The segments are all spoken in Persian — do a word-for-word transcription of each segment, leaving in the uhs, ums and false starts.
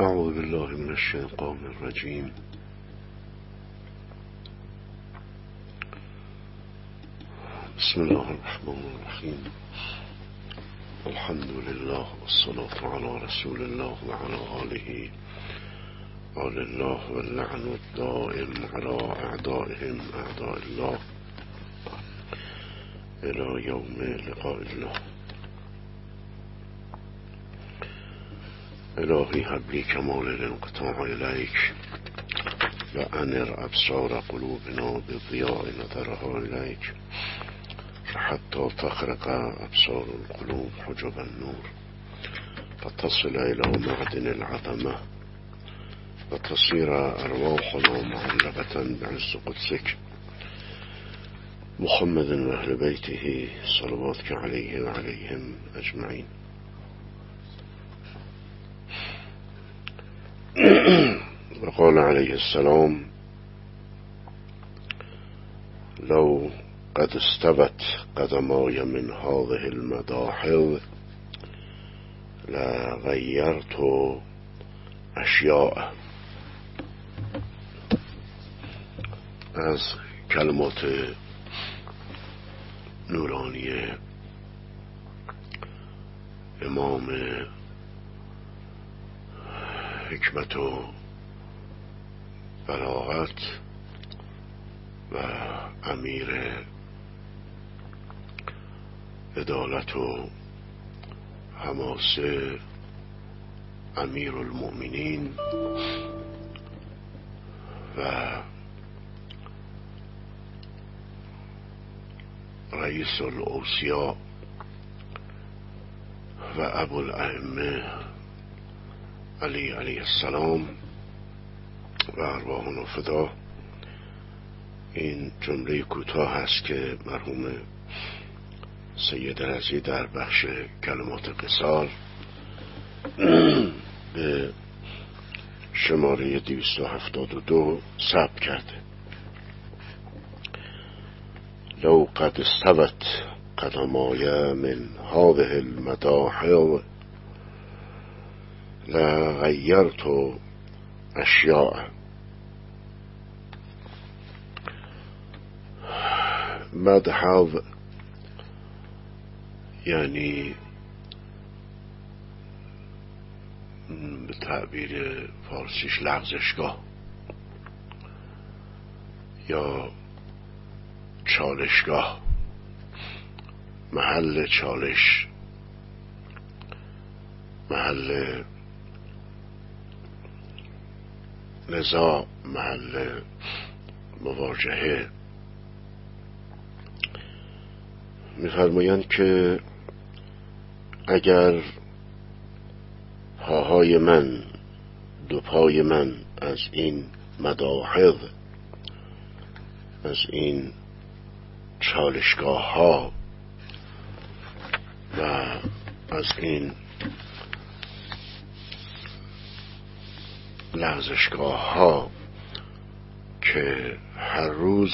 أعوذ بالله من الشيطان الرجيم. بسم الله الرحمن الرحيم. الحمد لله والصلاة على رسول الله وعلى آله آل الله واللعن الدائم على أعدائهم أعداء الله إلى يوم لقاء الله. إلهي هب لي كمال الانقطاع إليك وأنر أبصار قلوبنا بضياء نظرها إليك حتى تخرق أبصار القلوب حجب النور فتصل إلى معدن العظمة وتصير أرواحنا معلقة بعز قدسك محمد وأهل بيته صلواتك عليه وعليهم أجمعين. وقال عليه السلام: لو قد استوت قدماي من هذه المداحض لغيرت أشياء. از کلمات نورانی امام حکمت و بلاغت و امیر عدالت و حماسه امیر المؤمنین و رئیس الاوصیاء و ابو الائمه علی علیه السلام و ارواحنا فدا، این جمله کوتاه هست که مرحوم سید رضی در بخش کلمات قصار به شماره دویست و هفتاد و دو ثبت کرده. لو قد استوت قدماي من هذه المداحض لغيرت أشياء. مدحض یعنی به تعبیر فارسیش لغزشگاه یا چالشگاه، محل چالش، محل نزاع، محل مواجهه. می‌فرمایند که اگر پاهای من، دو پای من از این مداحض، از این چالشگاه ها و از این لغزشگاه ها که هر روز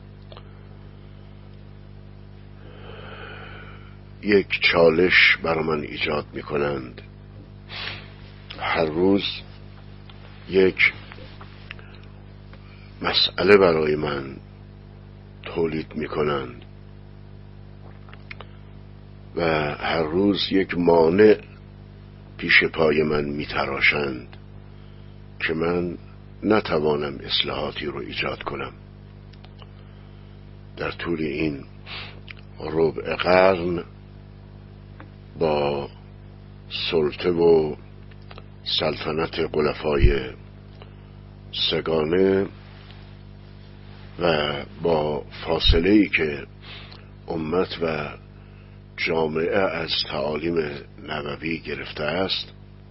یک چالش بر من ایجاد می کنند، هر روز یک مسئله برای من تولید می کنند و هر روز یک مانع پیش پای من می تراشند که من نتوانم اصلاحاتی رو ایجاد کنم. در طول این ربع قرن با سلطه و سلطنت خلفای سگانه و با فاصله‌ای که امت و جامعه از تعالیم نبوی گرفته است،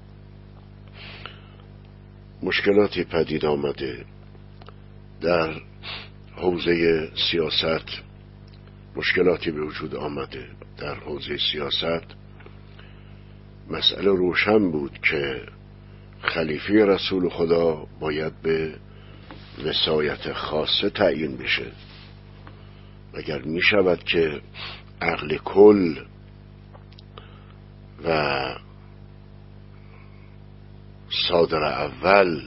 مشکلاتی پدید آمده. در حوزه سیاست مشکلاتی به وجود آمده. در حوزه سیاست مسئله روشن بود که خلیفه رسول خدا باید به وصایت خاصه تعیین بشه. اگر می شود که عقل کل و صادر اول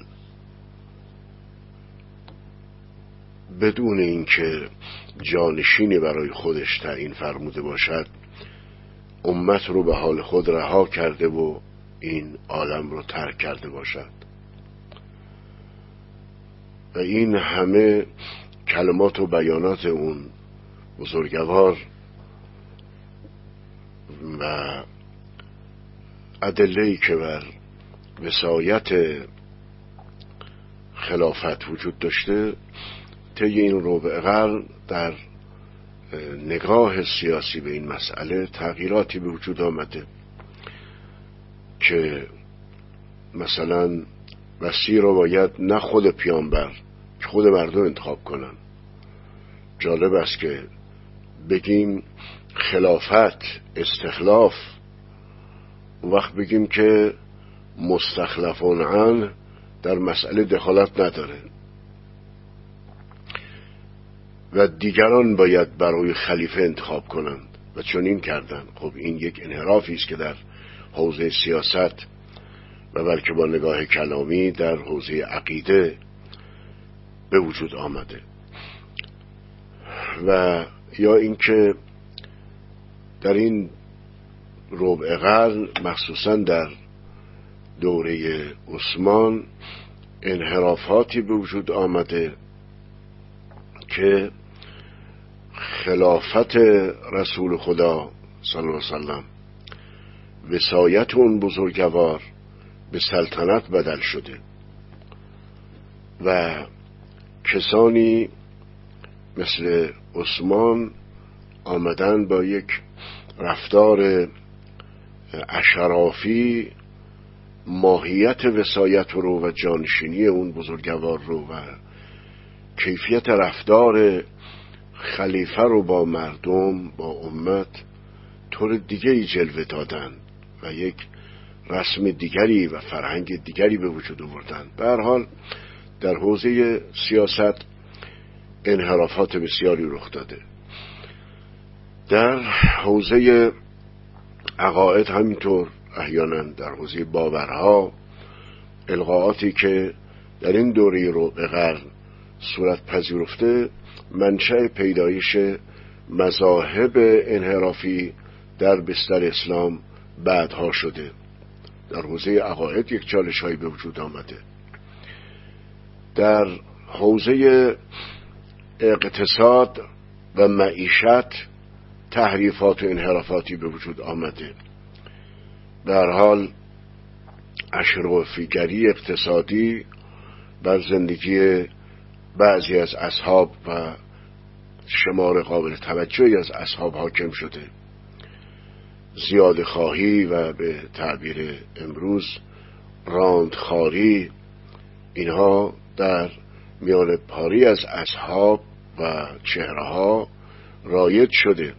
بدون اینکه جانشینی برای خودش تعیین فرموده باشد امت رو به حال خود رها کرده و این عالم رو ترک کرده باشد. و این همه کلمات و بیانات اون بزرگوار و ادله‌ای که بر وصایت خلافت وجود داشته طی این ربع قرن در نگاه سیاسی به این مسئله تغییراتی به وجود آمده که مثلا وصی رو باید نه خود پیامبر که خود مردم انتخاب کنن. جالب است که بگیم خلافت استخلاف، اون وقت بگیم که مستخلفون عنه در مسئله دخالت نداره و دیگران باید برای خلیفه انتخاب کنند و چون این کردن. خب این یک انحرافی است که در حوزه سیاست و بلکه با نگاه کلامی در حوزه عقیده به وجود آمده. و یا اینکه در این ربع قرن مخصوصا در دوره عثمان انحرافاتی به وجود آمده که خلافت رسول خدا صلی الله علیه وسلم، وصایت اون بزرگوار به سلطنت بدل شده و کسانی مثل عثمان آمدن با یک رفتار اشرافی ماهیت وصایت رو و جانشینی اون بزرگوار رو و کیفیت رفتار خلیفه رو با مردم، با امت طور دیگری جلوه دادن و یک رسم دیگری و فرهنگ دیگری به وجود آوردن. به هر حال در حوزه سیاست انحرافات بسیاری رخ داده. در حوزه عقاید همینطور، احیانا در حوزه باورها القاءاتی که در این دوره ربع قرن صورت پذیرفته منشأ پیدایش مذاهب انحرافی در بستر اسلام بعدها شده. در حوزه عقاید یک چالش هایی به وجود آمده. در حوزه اقتصاد و معیشت تحریفات و انحرافاتی به وجود آمده. به هر حال اشرافیگری اقتصادی بر زندگی بعضی از اصحاب و شمار قابل توجهی از اصحاب حاکم شده. زیاده خواهی و به تعبیر امروز راندخاری، اینها در میان پاری از اصحاب و چهره‌ها رایج شده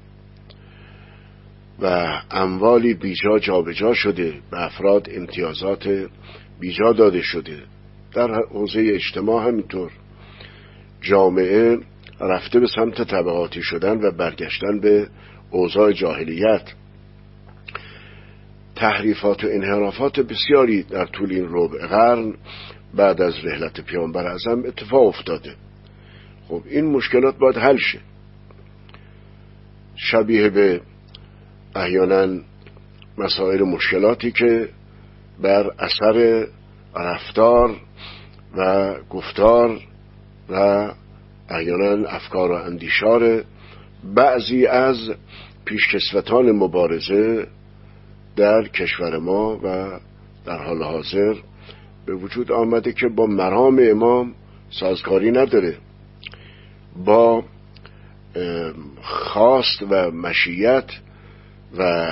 و اموالی بیجا جابجا شده، به افراد امتیازات بیجا داده شده. در حوزه اجتماع همینطور جامعه رفته به سمت طبقاتی شدن و برگشتن به اوضاع جاهلیت. تحریفات و انحرافات بسیاری در طول این ربع قرن بعد از رحلت پیامبر اعظم اتفاق افتاده. خب این مشکلات باید حل شه. شبیه به احیانا مسائل مشکلاتی که بر اثر رفتار و گفتار و احیانا افکار و اندیشار بعضی از پیشکسوتان مبارزه در کشور ما و در حال حاضر به وجود آمده که با مرام امام سازگاری نداره، با خواست و مشیت و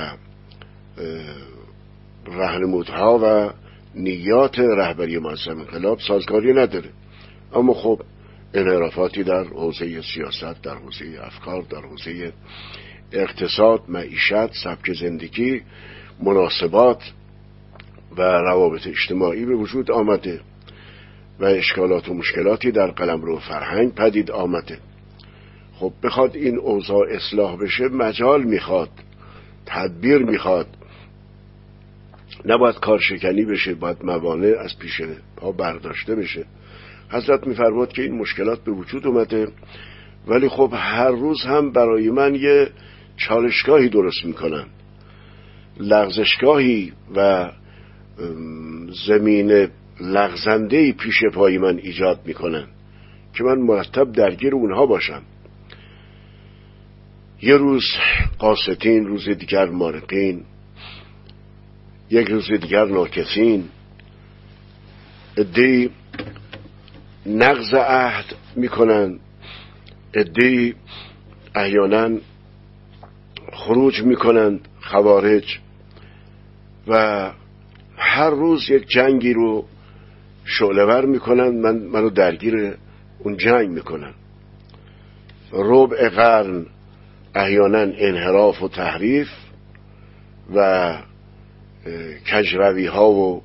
راهنمودها و نیات رهبری معظم انقلاب سازگاری نداره. اما خب انحرافاتی در حوزه سیاست، در حوزه افکار، در حوزه اقتصاد، معیشت، سبک زندگی، مناسبات و روابط اجتماعی به وجود آمده و اشکالات و مشکلاتی در قلمرو فرهنگ پدید آمده. خب بخواد این اوضاع اصلاح بشه مجال میخواد، تدبیر میخواد نباید کارشکنی بشه، باید موانع از پیش پا برداشته بشه. حضرت می‌فرمود که این مشکلات به وجود اومده، ولی خب هر روز هم برای من یه چالشگاهی درست میکنن، لغزشگاهی و زمین لغزندهی پیش پای من ایجاد میکنن که من مرتب درگیر اونها باشم. یه روز قاسطین، روز دیگر مارقین، یک روز دیگر ناکسین. عده‌ای نقض عهد میکنن، عده‌ای احیانا خروج میکنن خوارج و هر روز یک جنگی رو شعله‌ور میکنن، من منو درگیر اون جنگ میکنن. ربع قرن احیانا انحراف و تحریف و کجروی ها و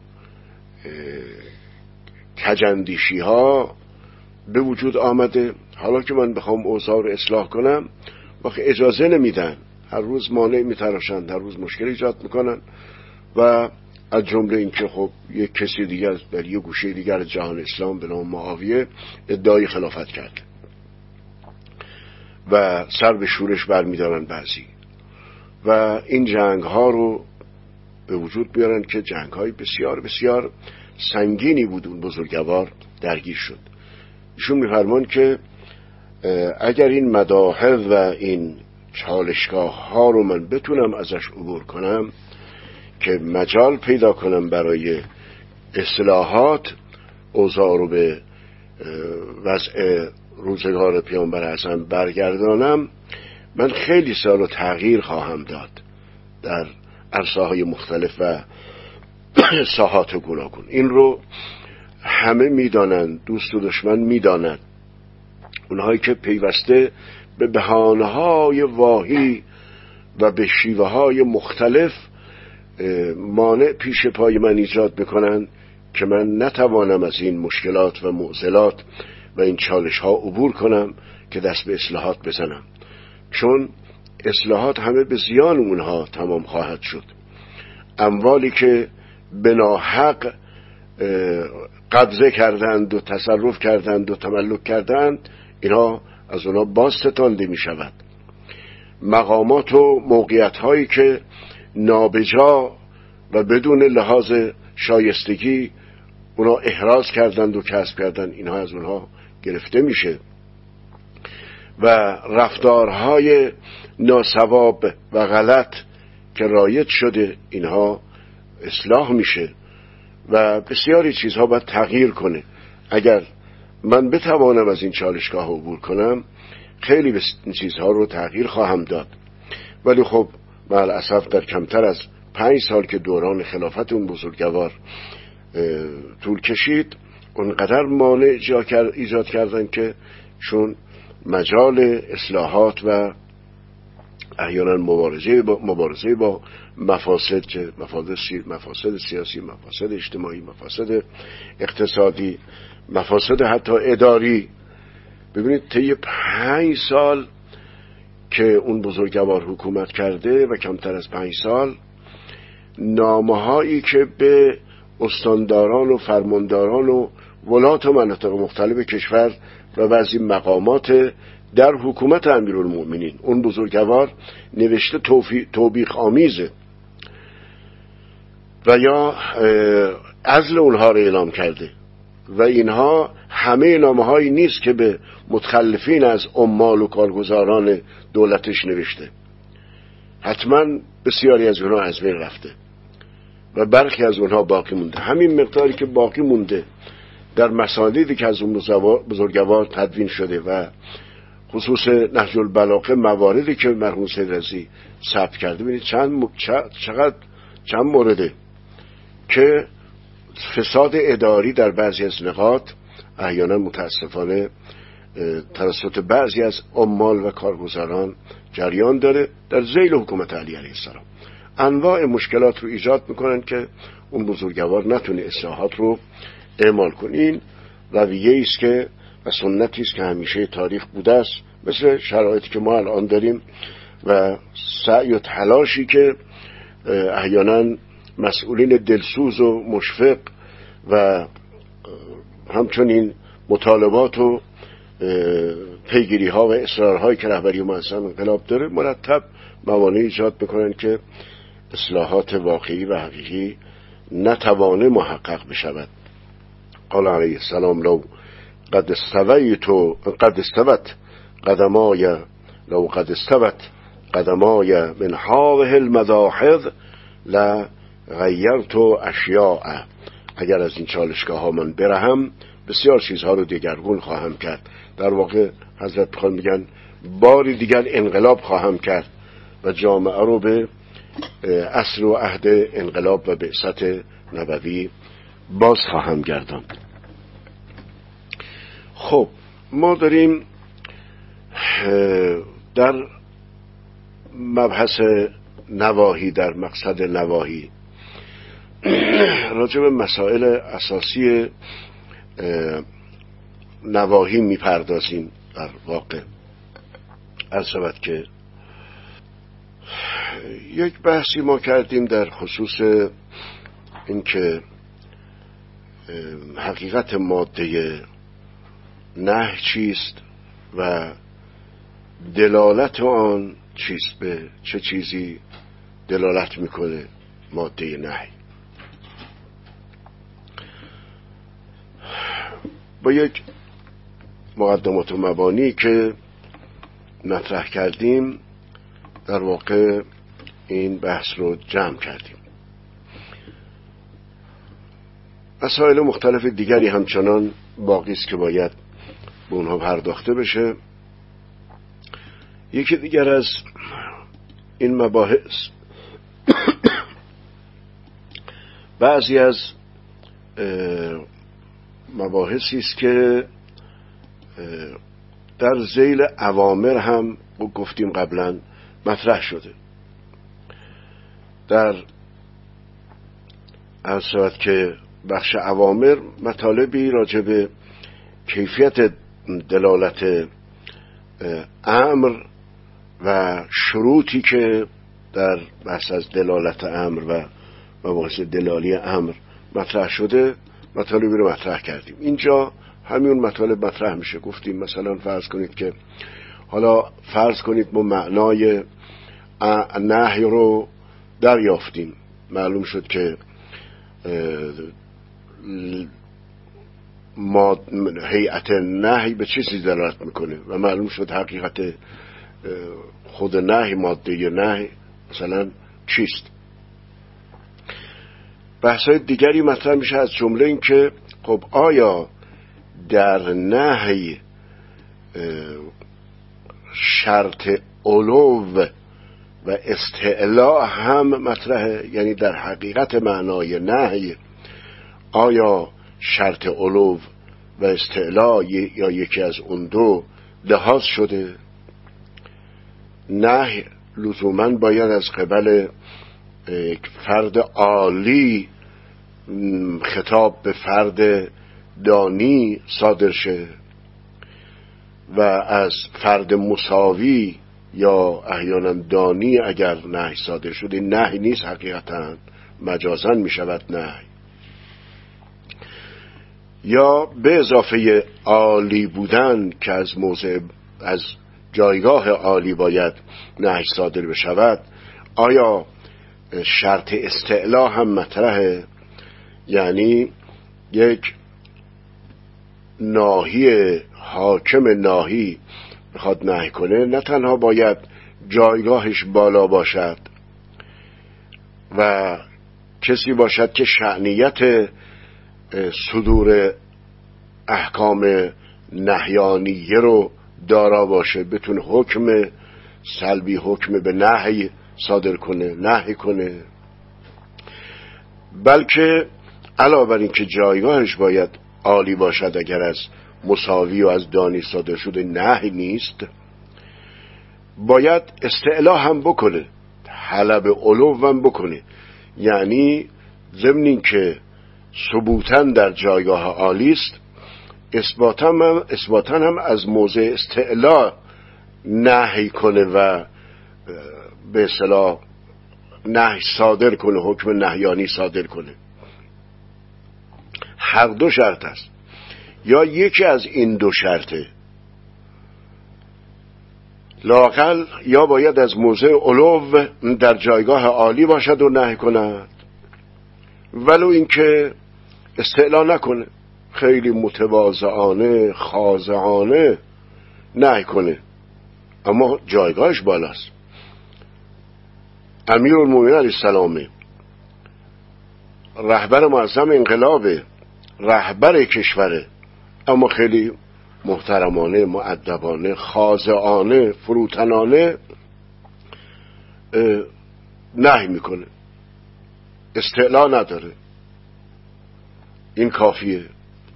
کجندیشی ها به وجود آمده. حالا که من بخوام اوضاع رو اصلاح کنم وقت اجازه نمیدن، هر روز مانع میتراشند، هر روز مشکل ایجاد میکنن و از جمله این که خب یک کسی دیگر در یک گوشه دیگر جهان اسلام به نام معاویه ادعای خلافت کرد و سر به شورش برمیدارن بعضی و این جنگ ها رو به وجود بیارن که جنگ های بسیار بسیار سنگینی بود. اون بزرگوار درگیر شد. ایشون میفرمان که اگر این مداخل و این چالشگاه ها رو من بتونم ازش عبور کنم که مجال پیدا کنم برای اصلاحات، اوضاع رو به وضع روزگار پیامبر اعظم برگردانم، من خیلی سال رو تغییر خواهم داد در عرصه های مختلف و ساحات گوناگون. این رو همه میدانند، دوست و دشمن میدانند. اونهایی که پیوسته به بهانه های واهی و به شیوه های مختلف مانع پیش پای من ایجاد میکنن که من نتوانم از این مشکلات و معضلات و این چالش ها عبور کنم که دست به اصلاحات بزنم، چون اصلاحات همه به زیان اونها تمام خواهد شد. اموالی که بناحق قبضه کردند و تصرف کردند و تملک کردند، اینها از اونها باز ستانده می شود. مقامات و موقعیت هایی که نابجا و بدون لحاظ شایستگی اونا احراز کردند و کسب کردند، اینها از اونها گرفته میشه و رفتارهای ناسواب و غلط که رایج شده اینها اصلاح میشه و بسیاری چیزها باید تغییر کنه. اگر من بتوانم از این چالشگاه عبور کنم خیلی بس چیزها رو تغییر خواهم داد. ولی خب معالاسف در کمتر از پنج سال که دوران خلافت اون بزرگوار طول کشید اونقدر مانع ایجاد کردن که چون مجال اصلاحات و احیانا مبارزه با مبارزه با مفاسد که مفاسد, سی... مفاسد سیاسی، مفاسد اجتماعی، مفاسد اقتصادی، مفاسد حتی اداری. ببینید طی پنج سال که اون بزرگوار حکومت کرده و کمتر از پنج سال نامه‌هایی که به استانداران و فرمانداران و ولات و مناطق مختلف کشور و بعضی مقامات در حکومت امیرالمومنین اون بزرگوار نوشته توبیخ آمیزه و یا عزل اونها رو اعلام کرده و اینها همه نامه‌هایی نیست که به متخلفین از عمال و کارگزاران دولتش نوشته، حتما بسیاری از اونها از بین رفته و برخی از اونها باقی مونده. همین مقداری که باقی مونده در مسانیدی که از اون بزرگوار تدوین شده و خصوص نهج البلاغه مواردی که مرحوم سید رضی ثبت کرده، ببینید چند چقدر چند مورده که فساد اداری در بعضی از نقاط احیانا متاسفانه توسط بعضی از عمال و کارگزاران جریان داره در ذیل حکومت علی علیه السلام. انواع مشکلات رو ایجاد میکنن که اون بزرگوار نتونه اصلاحات رو اعمال کنه. این رویه است که و سنتی است که همیشه تاریخ بوده است، مثل شرایطی که ما الان داریم و سعی و تلاشی که احیانا مسئولین دلسوز و مشفق و همچنین مطالبات و پیگیری ها و اصرار هایی که رهبری معظم انقلاب داره مرتب موانع ایجاد میکنن که اصلاحات واقعی و حقیقی نتوانه محقق بشود. قال علیه السلام لو قد استویت قد استوت قدمای لو قد استوت قدمای من هذه المداحض لغیرت اشیاء. اگر از این چالشگاه ها من برهم بسیار چیزها رو دگرگون خواهم کرد. در واقع حضرت خان میگن باری دیگر انقلاب خواهم کرد و جامعه رو به عصر و عهد انقلاب و بعثت نبوی باز خواهم گرداند. خب ما داریم در مبحث نواهی، در مقصد نواهی راجع به مسائل اساسی نواهی میپردازیم. در واقع عرض شود که یک بحثی ما کردیم در خصوص اینکه حقیقت ماده نهی چیست و دلالت آن چیست، به چه چیزی دلالت میکنه ماده نهی. با یک مقدمات و مبانی که مطرح کردیم در واقع این بحث رو جمع کردیم. مسائل مختلف دیگری همچنان باقی است که باید به اونها پرداخته بشه. یکی دیگر از این مباحث بعضی از مباحثی است که در ذیل اوامر هم گفتیم قبلا مطرح شده. در عرض شود که بخش اوامر مطالبی راجع به کیفیت دلالت امر و شروطی که در بحث از دلالت امر و مباحث دلالی امر مطرح شده مطالبی رو مطرح کردیم. اینجا همین مطالب مطرح میشه. گفتیم مثلا فرض کنید که حالا فرض کنید ما معنای نهی رو دریافتیم، معلوم شد که ما هیئت نهی به چیزی دلالت میکنه و معلوم شد حقیقت خود نهی، ماده نهی مثلا چیست. بحث‌های دیگری مطرح میشه، از جمله این که خب آیا در نهی شرط علو و استعلا هم مطرحه؟ یعنی در حقیقت معنای نهی آیا شرط علو و استعلا یا یکی از اون دو لحاظ شده؟ نهی لزوماً باید از قبل یک فرد عالی خطاب به فرد دانی صادر شه و از فرد مساوی یا احیانا دانی اگر نهی صادر شده نهی نیست، حقیقتا مجازاً می شود نهی. یا به اضافه عالی بودن که از موضع از جایگاه عالی باید نهی صادر بشود، آیا شرط استعلا هم مطرحه؟ یعنی یک ناهی حاکم ناهی بخواد نهی کنه نه تنها باید جایگاهش بالا باشد و کسی باشد که شأنیت صدور احکام نهیانیه رو دارا باشه، بتونه حکم سلبی، حکم به نهی صادر کنه، نهی کنه، بلکه علاوه بر این که جایگاهش باید عالی باشد، اگر از مساوی و از دانی صادر شده نهی نیست، باید استعلا هم بکنه، طلب علو هم بکنه. یعنی ضمن این که ثبوتاً در جایگاه عالی است، اثباتاً هم, اثباتاً هم از موضع استعلا نهی کنه و به اصطلاح نهی صادر کنه، حکم نهیانی صادر کنه. هر دو شرط است. یا یکی از این دو شرطه، لااقل یا باید از موضع علو در جایگاه عالی باشد و نهی کند، ولو اینکه استعلا نکنه، خیلی متواضعانه خاضعانه نهی کنه، اما جایگاهش بالاست. امیرالمومنین علیه السلام، رهبر معظم انقلابه، رهبر کشوره، اما خیلی محترمانه، مؤدبانه، خاضعانه، فروتنانه نهی میکنه، استعلا نداره. این کافیه.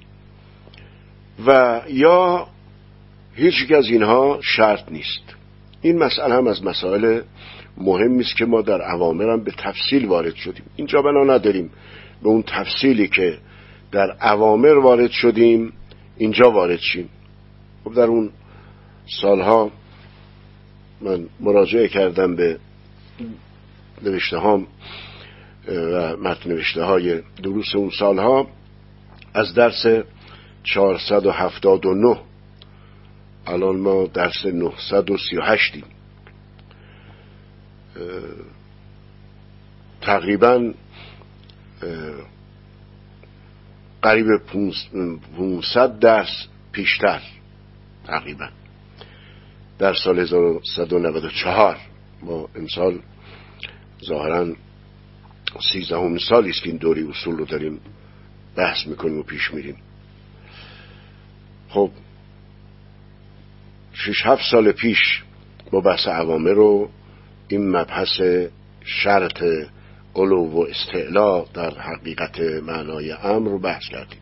و یا هیچ یک از اینها شرط نیست. این مسئله هم از مسائل مهمی است که ما در اوامر هم به تفصیل وارد شدیم. اینجا بنا نداریم به اون تفصیلی که در اوامر وارد شدیم اینجا وارد شیم. خب در اون سالها من مراجعه کردم به نوشته هام و متن نوشته های دروس اون سالها. از درس چهارصد و هفتاد و نه الان ما درس نهصد و سی و هشتیم. تقریبا قریب پانصد درس پیشتر، تقریبا در سال هزار و سیصد و نود و چهار، ما امسال ظاهرا سیزدهمین سالی است که این دوره اصول رو داریم بحث میکنیم و پیش میریم. خب شش هفت سال پیش با بحث اوامر رو این مبحث شرط علو و استعلا در حقیقت معنای امر رو بحث کردیم.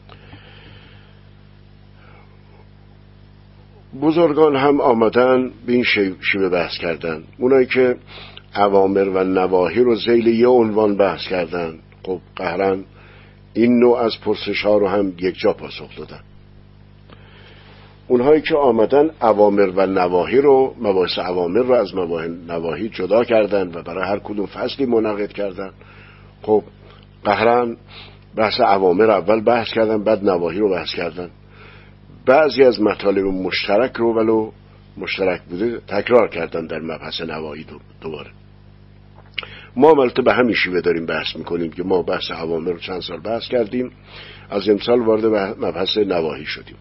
بزرگان هم آمدن به این شیوه بحث کردن. اونایی که اوامر و نواهی رو ذیل یه عنوان بحث کردن، خب قهرن این نوع از پرسش ها رو هم یک جا پاسخ دادن. اونهایی که آمدن اوامر و نواهی رو، مباحث اوامر رو از مباحث نواهی جدا کردن و برای هر کدوم فصلی منعقد کردن، خب قهرن بحث اوامر اول بحث کردن، بعد نواهی رو بحث کردن. بعضی از مطالب مشترک رو ولو مشترک بوده تکرار کردن در مبحث نواهی دوباره. ما البته به همین شیوه داریم بحث میکنیم که ما بحث اوامر رو چند سال بحث کردیم، از امسال وارد مبحث نواهی شدیم.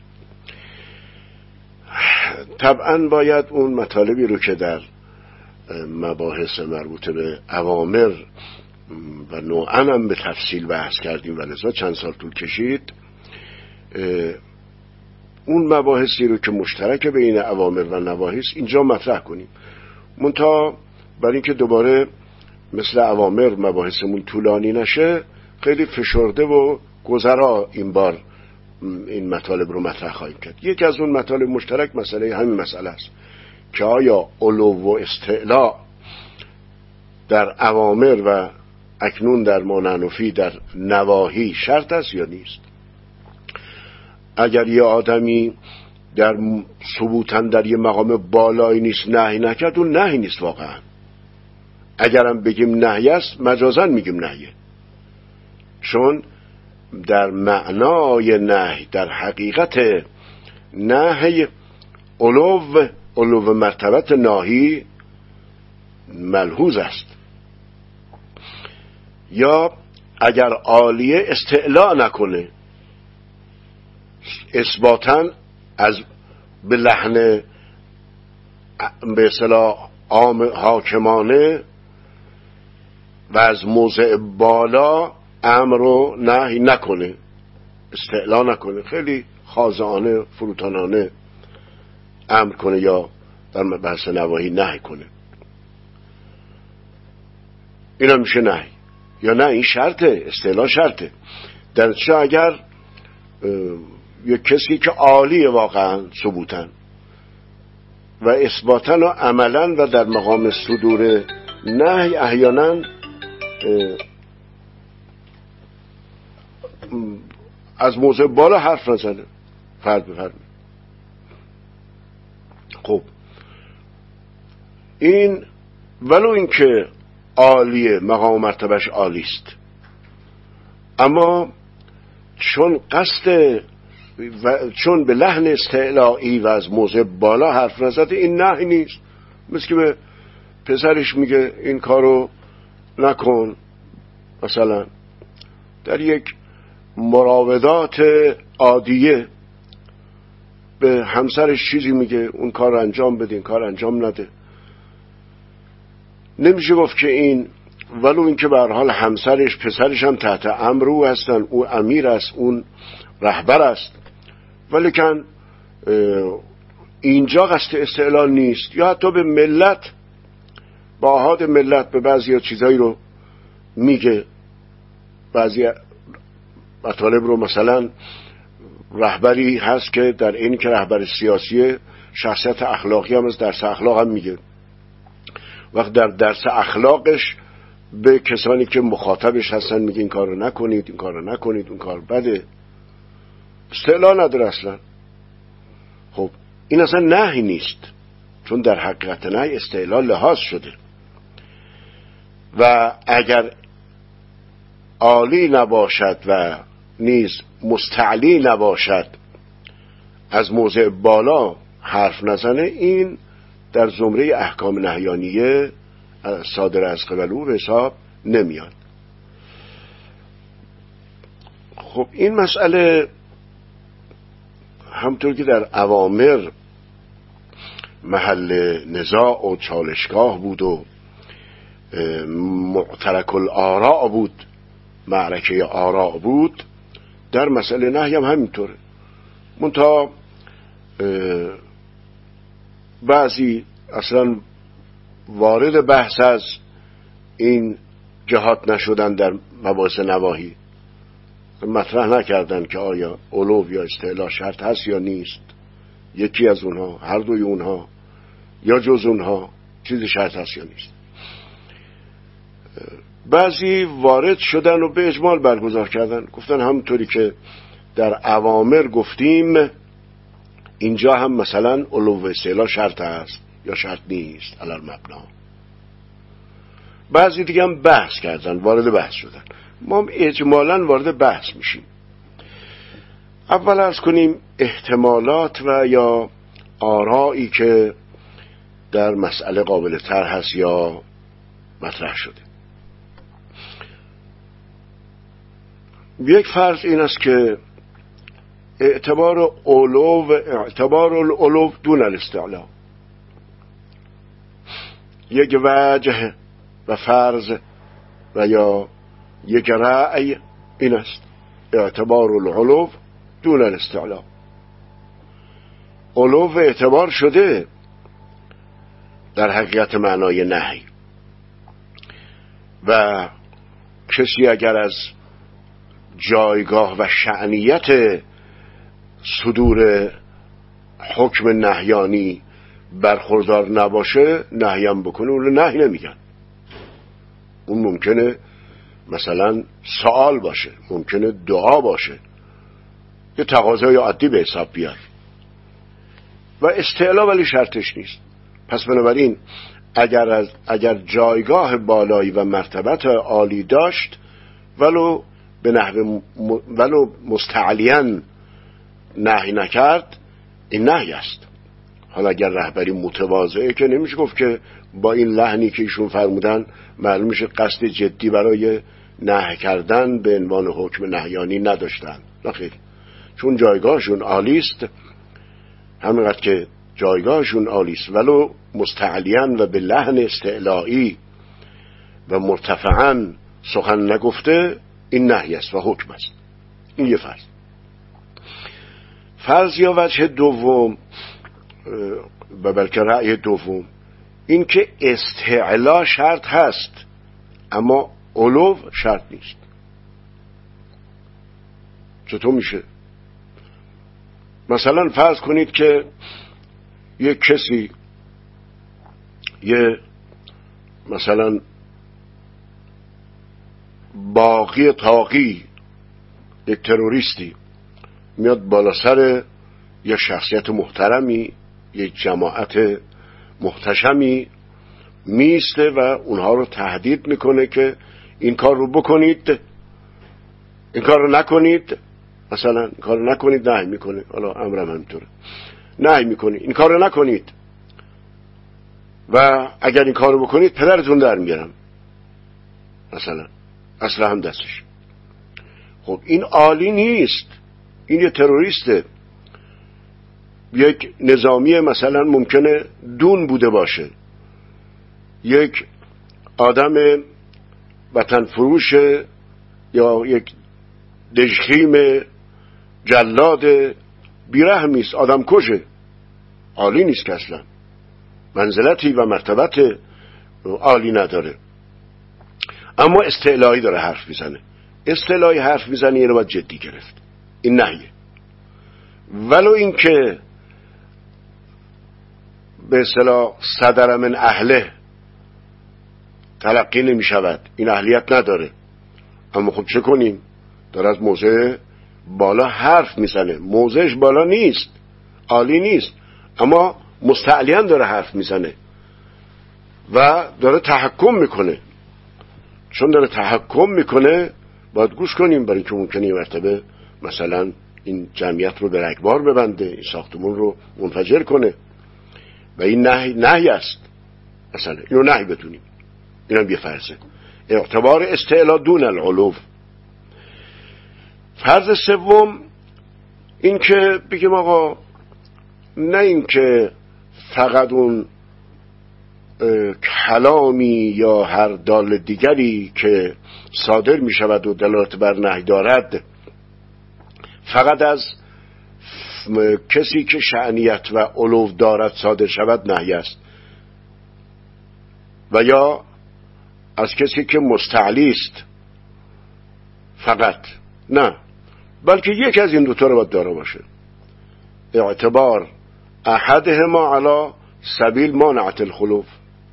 طبعا باید اون مطالبی رو که در مباحث مربوط به اوامر و نوعاً هم به تفصیل بحث کردیم و لذا چند سال طول کشید، اون مباحثی رو که مشترک بین اوامر و نواهی است اینجا مطرح کنیم. منتها برای اینکه دوباره مثل اوامر مباحثمون طولانی نشه، خیلی فشرده و گذرا این بار این مطالب رو مطرح خواهیم کرد. یکی از اون مطالب مشترک مسئله همین مسئله است که آیا علو و استعلا در اوامر و اکنون در مانعنفی در نواهی شرط است یا نیست. اگر یه آدمی در ثبوتن در یه مقام بالایی نیست نهی نکرد، اون نهی نیست واقعا. اگرم بگیم نهی است مجازن میگیم نهیه، چون در معنای نهی، در حقیقت نهی علو علو مرتبت ناهی ملحوظ است. یا اگر عالیه استعلا نکنه اثباتاً از به لحن به اصطلاح عام حاکمانه و از موضع بالا امر و نهی نکنه، استعلا نکنه، خیلی خاضعانه فروتنانه امر کنه یا در بحث نواهی نهی کنه، اینا میشه نهی. یا نه این شرطه، استعلا شرطه. در چه اگر یک کسی که عالیه واقعا ثبوتن و اثباتن و عملا و در مقام صدور نهی احیانا از موضع بالا حرف نزنه، فرد به فرد. خب این ولو این که عالیه، مقام مرتبهش عالیست، اما چون قصد و چون به لحن استعلائی و از موضع بالا حرف نزده، این نهی نیست. مثل که به پسرش میگه این کارو نکن، مثلا در یک مراودات عادیه به همسرش چیزی میگه، اون کار انجام بده، این کار انجام نده. نمیشه گفت که این، ولو این که به هر حال همسرش پسرش هم تحت امر او هستن، او امیر است، اون رهبر است، ولیکن اینجا قصد استعلال نیست. یا حتی به ملت، با احاد ملت به بعضی چیزایی رو میگه، بعضی مطالب رو، مثلا رهبری هست که در این که رهبر سیاسی شخصیت اخلاقی هم از درس اخلاق هم میگه، وقت در درس اخلاقش به کسانی که مخاطبش هستن میگه این کار رو نکنید، این کار رو نکنید، اون کار بده. استعلا نداره اصلا. خب این اصلا نهی نیست، چون در حقیقت نهی استعلا لحاظ شده و اگر عالی نباشد و نیز مستعلی نباشد، از موضع بالا حرف نزنه، این در زمره احکام نهیانیه صادر از قبل او به حساب نمیاد. خب این مسئله همطور که در اوامر محل نزاع و چالشگاه بود و معترک الآراء بود، معرکه آراء بود، در مسئله نهی هم همینطوره. منتها بعضی اصلا وارد بحث از این جهات نشدن، در مباحث نواهی مطرح نکردن که آیا علو یا استعلا شرط هست یا نیست، یکی از اونها، هر دوی اونها، یا جز اونها چیز شرط هست یا نیست. بعضی وارد شدن و به اجمال برگزار کردن، گفتن همونطوری که در اوامر گفتیم اینجا هم مثلا علو و استعلا شرط هست یا شرط نیست علی المبنا. بعضی دیگه هم بحث کردن، وارد بحث شدن. ما هم اجمالاً وارد بحث میشیم. اول عرض کنیم احتمالات و یا آرایی که در مسئله قابل طرح هست یا مطرح شده. یک فرض این است که اعتبار علو اعتبار العلو دون الاستعلا، یک وجه و فرض و یا یک رأی این است: اعتبار العلو دون الاستعلا. علو اعتبار شده در حقیقت معنای نهی، و کسی اگر از جایگاه و شأنیت صدور حکم نهیانی برخوردار نباشه، نهیم بکنه، اون نهی نمیگن. اون ممکنه مثلا سوال باشه، ممکنه دعا باشه، یه تقاضای عادی به حساب بیاد و استعلا ولی شرطش نیست. پس بنابراین اگر از اگر جایگاه بالایی و مرتبت عالی داشت، ولو به نحو ولو مستعلیاً نهی نکرد، این نهی است. حالا اگر رهبری متواضعه که نمیشه گفت که با این لحنی که ایشون فرمودن معلوم میشه قصد جدی برای نهی کردن به عنوان حکم نهیانی نداشتن. نخیر، چون جایگاهشون عالی است، همینقدر که جایگاهشون عالی است ولو مستعلیاً و به لحن استعلائی و مرتفعاً سخن نگفته، این نهی است و حکم است. این یه فرض. فرض یا وجه دوم و بلکه رأی دوم، این که استعلا شرط هست اما علو شرط نیست. چطور میشه؟ مثلا فرض کنید که یک کسی، یه مثلا باقی تاقی، یک تروریستی میاد بالا سر یک شخصیت محترمی، یک جماعت محتشمی میسته و اونها رو تهدید میکنه که این کار رو بکنید، این کار رو نکنید. مثلا این کار رو نکنید نهی میکنه، حالا امرم همینطوره، نهی میکنه این کار رو نکنید و اگر این کار رو بکنید پدرتون در میارم، مثلا اصلا هم دستش. خب این عالی نیست، این یه تروریسته. یک نظامی مثلا ممکنه دون بوده باشه، یک آدم وطن فروش یا یک دژخیم جلاد بیرحمی است، آدم کشه، عالی نیست که اصلا منزلتی و مرتبت عالی نداره. اما استعلایی داره حرف میزنه، استعلایی حرف میزنه، اینو باید جدی گرفت، این نهیه. ولو این که به اصطلاح صدر من اهله تلقی نمی شود، این اهلیت نداره، اما خب چه کنیم؟ داره از موضع بالا حرف میزنه، موضعش بالا نیست، عالی نیست، اما مستعلیاً داره حرف میزنه و داره تحکم میکنه. چون داره تحکم میکنه باید گوش کنیم، برای که ممکنه یه مرتبه مثلا این جمعیت رو به رگبار ببنده، این ساختمون رو منفجر کنه و این نهی نهی است. مثلا اینو نهی بدونیم، اینم یه فرضه، اعتبار استعلا دون العلو. فرض سوم این که بگیم آقا نه این که فقط اون کلامی یا هر دال دیگری که صادر می شود و دلالت بر نهی دارد فقط از کسی که شأنیت و علو دارد صادر شود نهی است، و یا از کسی که مستعلی است فقط، نه، بلکه یک از این دوتا رو باید داره باشه. اعتبار احدهما علی سبیل مانعت الخلوف،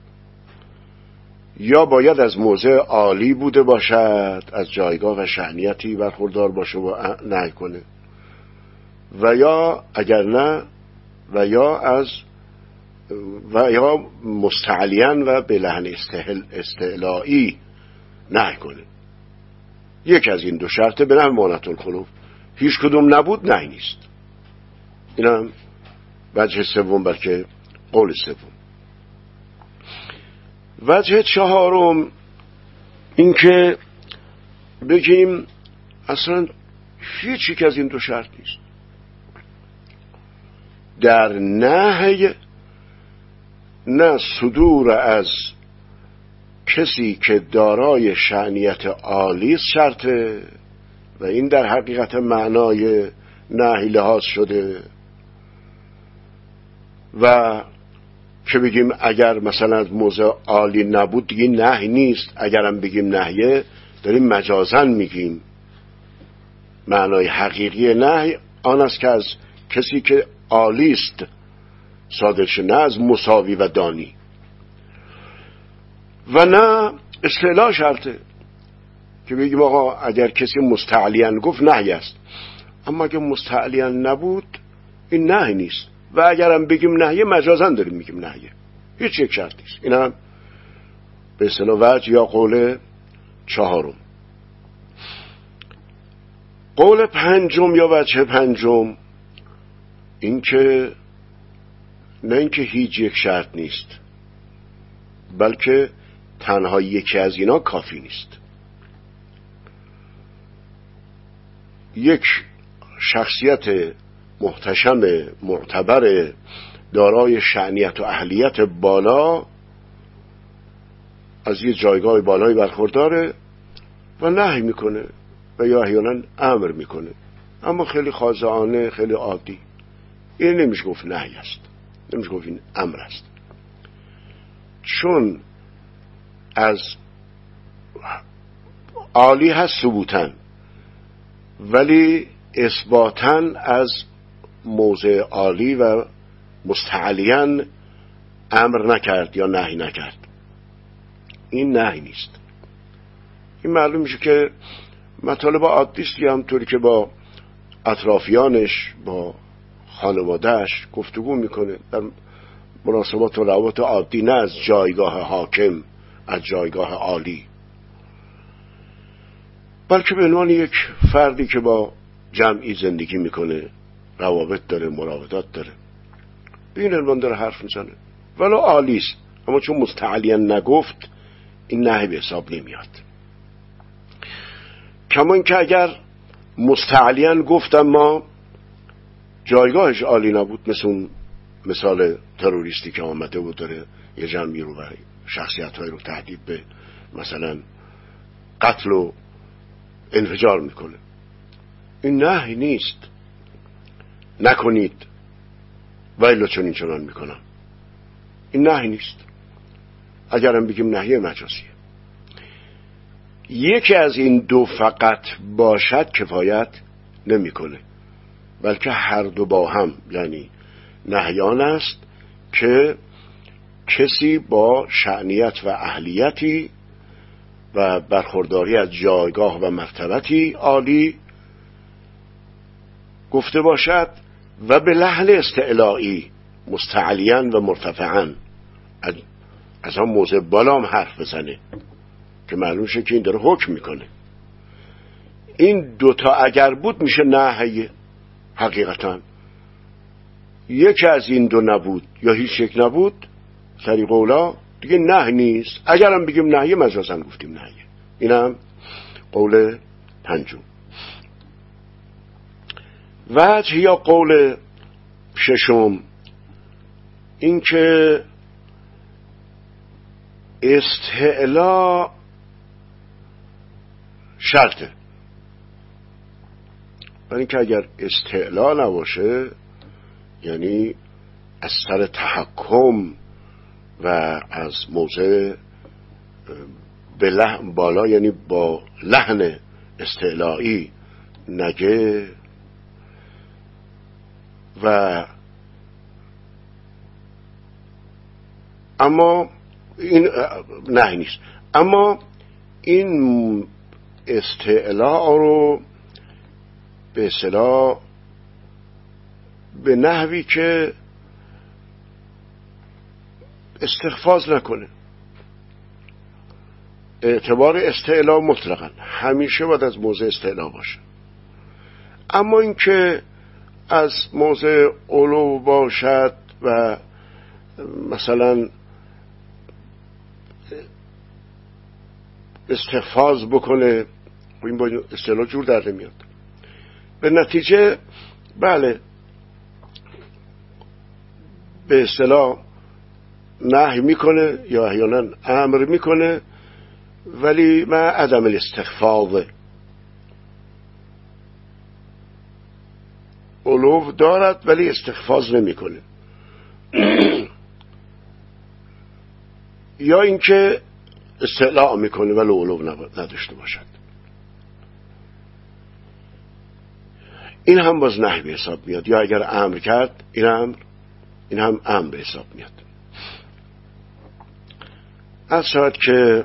یا باید از موضع عالی بوده باشد، از جایگاه و شأنیتی برخوردار باشه و نهی کنه، و یا اگر نه و یا از و یا مستعلیاً و به لحن استعلایی نهی کنه. یک از این دو شرطه به نحو مانعت الخلوف، هیچ کدوم نبود نهی نیست. اینم وجه سوم، بلکه قول سوم. وجه چهارم این که بگیم اصلا هیچ یک از این دو شرط نیست. در نهی نه صدور از کسی که دارای شأنیت عالی شرطه و این در حقیقت معنای نهی لحاظ شده، و که بگیم اگر مثلا از موضع عالی نبود دیگه نهی نیست، اگرم بگیم نهیه داریم مجازن میگیم. معنای حقیقی نهی آن است که از کسی که عالی است صادر شه، نه از مساوی و دانی. و نه استعلا شرطه که بگیم آقا اگر کسی مستعلیاً گفت نهی است، اما اگر مستعلیاً نبود این نهی نیست، و اگرم بگیم نهیه مجازن داریم میگیم نهیه، هیچ یک شرط نیست. این هم به اصطلاح وجه یا قول چهارم. قول پنجم یا وجه پنجم این که نه اینکه هیچ یک شرط نیست، بلکه تنها یکی از اینا کافی نیست. یک شخصیت محتشم معتبر دارای شأنیت و اهلیت بالا از یه جایگاه بالایی برخورداره و نهی میکنه و یا احیانا امر میکنه، اما خیلی خاضعانه، خیلی عادی. این نمیشه گفت نهی است، نمیشه گفت این امر است، چون از عالی هست ثبوتن، ولی اثباتن از موضع عالی و مستعلیاً امر نکرد یا نهی نکرد. این نهی نیست. این معلوم میشه که مطالب عادی است، همونطوری که با اطرافیانش، با خانوادهش گفتگو میکنه، در مناسبات و روابط عادی، نه از جایگاه حاکم، از جایگاه عالی، بلکه به عنوان یک فردی که با جمعی زندگی میکنه، روابط داره، مراودات داره، به این عنوان داره حرف میزنه. ولو عالیست، اما چون مستعلیاً نگفت این نهی به حساب نمیاد. کما این که اگر مستعلیاً گفت اما جایگاهش عالی نبود، مثل اون مثال تروریستی که آمده بود داره یه جمعی رو برای شخصیت‌های رو تهدید به مثلا قتل و انفجار میکنه، این نهی نیست. نکنید ولی چون این چنان میکنم، این نهی نیست. اگرم بگیم نهی مجازیه. یکی از این دو فقط باشد کفایت نمیکنه، بلکه هر دو با هم، یعنی نهیان است که کسی با شأنیت و اهلیتی و برخورداری از جایگاه و مرتبتی عالی گفته باشد و به لحن استعلائی مستعلیاً و مرتفعاً از آن موضع بالام حرف بزنه که معلوم شه که این داره حکم میکنه. این دوتا اگر بود میشه نهی. حقیقتاً یکی از این دو نبود یا هیچ یک نبود، طریق اولا دیگه نه نیست. اگرم بگیم نهی مجازاً گفتیم نهی. اینم قول پنجم. وجه یا قول ششم این که استعلا شرطه، برای اینکه اگر استعلا نباشه، یعنی از سر تحکم و از موضع به لحن بالا، یعنی با لحن استعلایی نگه و اما این نه نیست. اما این استعلا رو به اصطلاح به نحوی که استخفاض نکنه. اعتبار استعلا مطلقاً همیشه باید از موضع استعلا باشه، اما این که از موضع علو باشد و مثلا استخفاض بکنه، این با استعلا جور در نمیاد. به نتیجه بله به اصطلاح نهی میکنه یا احیانا امر میکنه، ولی ما عدم الاستخفاض. علو دارد ولی استخفاض نمیکنه. یا اینکه استعلاء میکنه ولی علو نداشته باشد، این هم باز نهی به حساب میاد. یا اگر امر کرد، این امر این هم امر به حساب میاد. از شاید که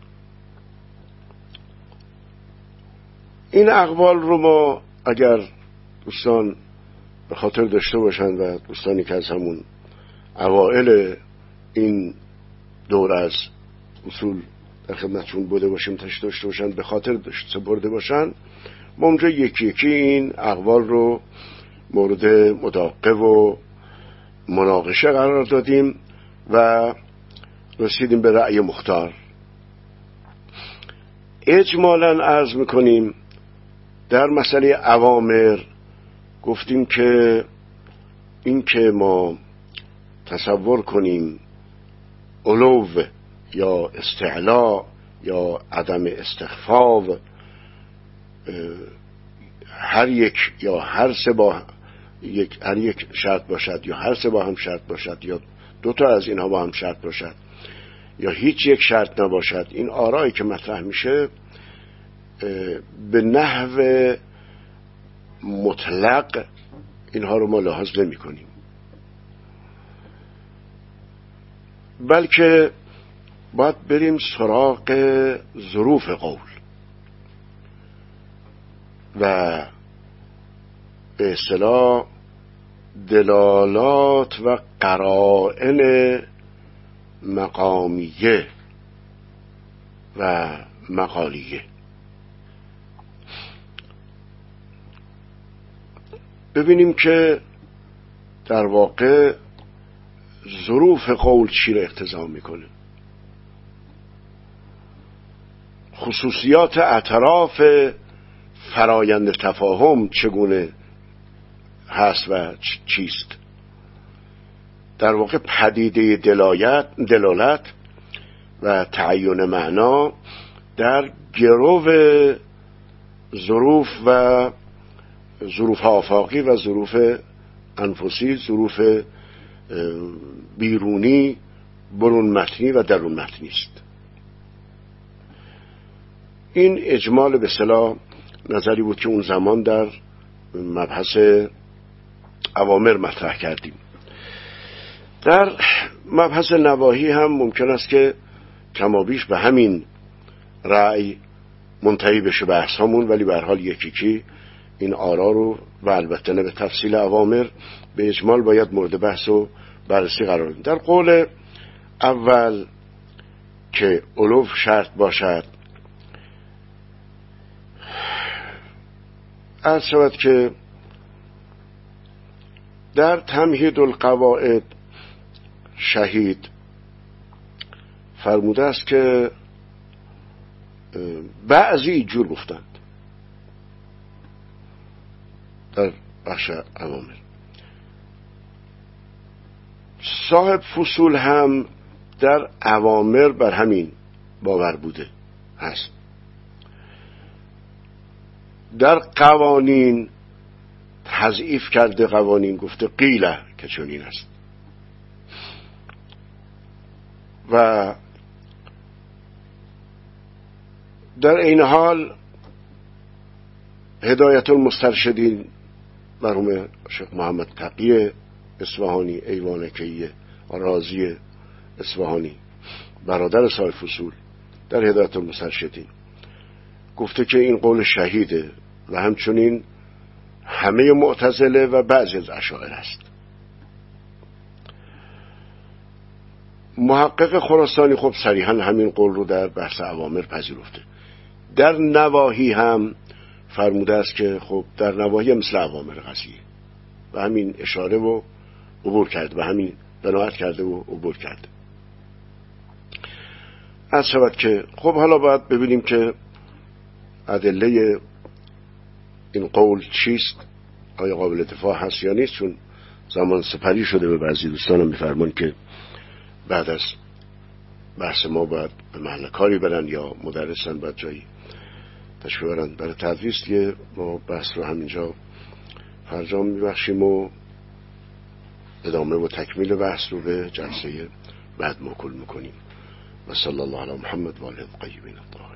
این اقوال رو ما اگر دوستان به خاطر داشته باشند و دوستانی که از همون اوائل این دور از اصول در خدمتشون بوده باشیم تشت داشته باشند، به خاطر داشته سپرده باشند، ما اونجا یکی یکی این اقوال رو مورد مداقه و مناقشه قرار دادیم و رسیدیم به رأی مختار. اجمالاً عرض میکنیم در مسئله اوامر گفتیم که این که ما تصور کنیم علو یا استعلا یا عدم استخفاف هر یک یا هر سه با یک هر یک شرط باشد یا هر سه با هم شرط باشد یا دو تا از اینها با هم شرط باشد یا هیچ یک شرط نباشد، این آرایی که مطرح میشه به نحو مطلق اینها رو ما لحاظ نمی کنیم، بلکه باید بریم سراغ ظروف قول و به اصطلاح دلالات و قرائن مقامیه و مقالیه. ببینیم که در واقع ظروف قول چی را اقتضا میکنه، خصوصیات اطراف فرایند تفاهم چگونه هست و چیست. در واقع پدیده دلالت دلالت و تعیین معنا در گرو ظروف و ظروف آفاقی و ظروف انفسی، ظروف بیرونی، برون متنی و درون متنی است. این اجمال به اصطلاح نظری بود که اون زمان در مبحث اوامر مطرح کردیم. در مبحث نواهی هم ممکن است که کمابیش به همین رأی منتهی بشه بحث همون، ولی به هر حال یکی یکی این آرا رو و البته نه به تفصیل اوامر به اجمال باید مورد بحث و بررسی قرار دیم. در قول اول که علو شرط باشد، عرض شود که در تمهید القواعد شهید فرموده است که بعضی جور گفتند در بخش اوامر. صاحب فصول هم در اوامر بر همین باور بوده هست. در قوانین تضعیف کرده قوانین، گفته قیله که چنین است و در این حال هدایت المسترشدین مرحوم شیخ محمد تقی اصفهانی، ایوانکی رازی اصفهانی، برادر صاحب فصول، در هدایت المسترشدین گفته که این قول شهیده و همچنین همه معتزله و بعضی از اشاعره است. محقق خراسانی خب صریحا همین قول رو در بحث اوامر پذیرفته. در نواهی هم فرموده است که خب در نواهی مثل اوامر قضیه و همین اشاره و عبور کرد و همین بناعت کرده و عبور کرده. از شود که خب حالا باید ببینیم که ادله این قول چیست، آیا قابل دفاع هست یا نیست، چون زمان سپری شده. به بعضی دوستانم میفرمان که بعد از بحث ما باید به محل کاری برن یا مدرسن باید جایی تشریف برن برای تدریس، که ما بحث رو همینجا فرجام میبخشیم و ادامه و تکمیل بحث رو به جلسه بعد موکول میکنیم. و صلی الله علی محمد و آله الطیبین الطاهرین.